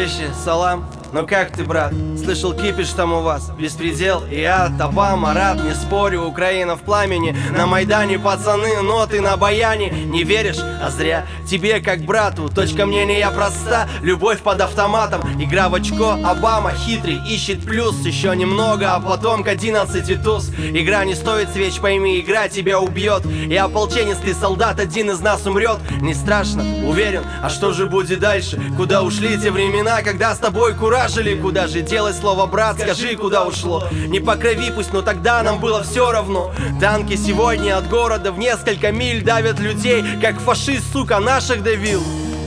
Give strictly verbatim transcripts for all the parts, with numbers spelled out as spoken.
Дружище, салам. Ну как ты, брат? Слышал, кипиш там у вас беспредел. Я, Обама, рад, не спорю, Украина в пламени. На Майдане пацаны, ноты на баяне. Не веришь? А зря. Тебе как брату, точка мнения проста. Любовь под автоматом, игра в очко. Обама хитрый, ищет плюс. Еще немного, а потом к одиннадцати туз. Игра не стоит свеч, пойми, игра тебя убьет. И ополченец ты, солдат, один из нас умрет. Не страшно, уверен, а что же будет дальше? Куда ушли те времена, когда с тобой куражили? Куда же делать слово брат, скажи, куда ушло? Не по крови пусть, но тогда нам было все равно. Танки сегодня от города в несколько миль давят людей, как фашист, сука, наших давил.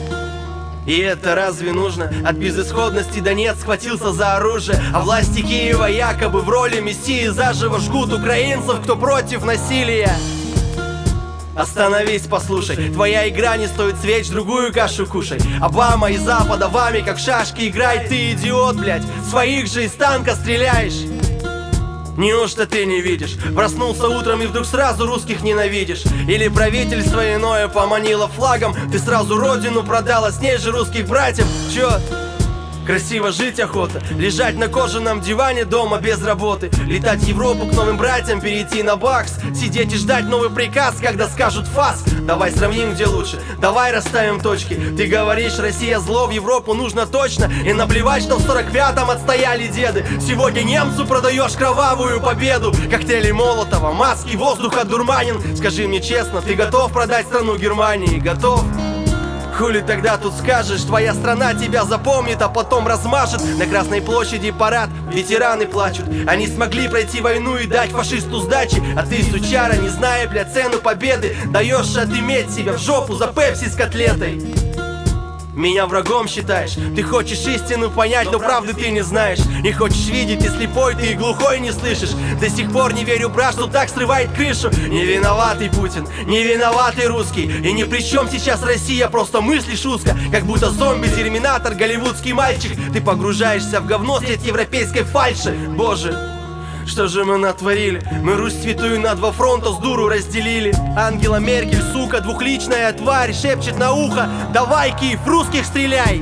И это разве нужно? От безысходности Донец схватился за оружие, а власти Киева якобы в роли мессии заживо жгут украинцев, кто против насилия. Остановись, послушай, твоя игра не стоит свеч, другую кашу кушай. Обама и Запада вами как в шашки играй. Ты идиот, блядь, своих же из танка стреляешь. Неужто ты не видишь? Проснулся утром и вдруг сразу русских ненавидишь? Или правительство иное поманило флагом, ты сразу родину продала, с ней же русских братьев? Чё? Красиво жить охота, лежать на кожаном диване дома без работы, летать в Европу к новым братьям, перейти на бакс, сидеть и ждать новый приказ, когда скажут фас. Давай сравним, где лучше, давай расставим точки. Ты говоришь, Россия зло, в Европу нужно точно. И наплевать, что в сорок пятом отстояли деды. Сегодня немцу продаешь кровавую победу. Коктейли Молотова, маски, воздух одурманен. Скажи мне честно, ты готов продать страну Германии? Готов? Хули тогда тут скажешь, твоя страна тебя запомнит, а потом размажет. На Красной площади парад, ветераны плачут. Они смогли пройти войну и дать фашисту сдачи. А ты, сучара, не зная, бля, цену победы, даешь отыметь себя в жопу за пепси с котлетой. Меня врагом считаешь, ты хочешь истину понять, но правды ты не знаешь. Не хочешь видеть, ты слепой, ты и глухой не слышишь. До сих пор не верю, брат, что так срывает крышу. Не виноватый Путин, не виноватый русский. И ни при чем сейчас Россия, просто мыслишь узко. Как будто зомби-терминатор, голливудский мальчик. Ты погружаешься в говно средь европейской фальши. Боже, что же мы натворили? Мы Русь святую на два фронта с дуру разделили. Ангела Меркель, сука, двухличная тварь, шепчет на ухо: давай, Киев, русских стреляй!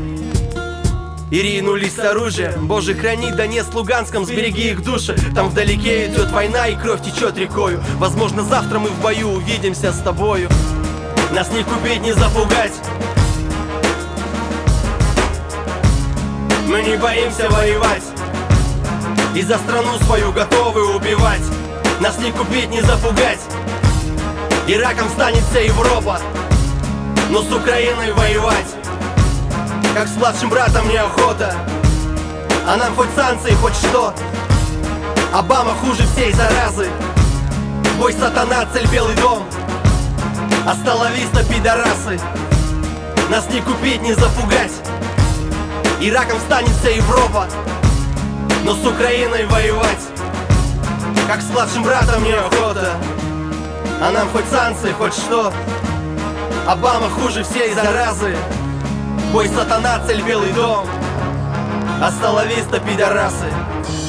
И ринулись с оружием. Боже, храни Донец с Луганском, сбереги их души. Там вдалеке идет война и кровь течет рекою. Возможно, завтра мы в бою увидимся с тобою. Нас не купить, не запугать. Мы не боимся воевать. И за страну свою готовы убивать. Нас не купить, не запугать. И раком станет вся Европа. Но с Украиной воевать, как с младшим братом, неохота. А нам хоть санкции, хоть что. Обама хуже всей заразы. Бой сатана, цель Белый дом. Осталовиста, пидорасы. Нас не купить, не запугать. И раком станет вся Европа. Но с Украиной воевать, как с младшим братом, неохота. А нам хоть санкции, хоть что. Обама хуже всей заразы. Бой сатана, цель Белый дом. Осталовиста, пидорасы.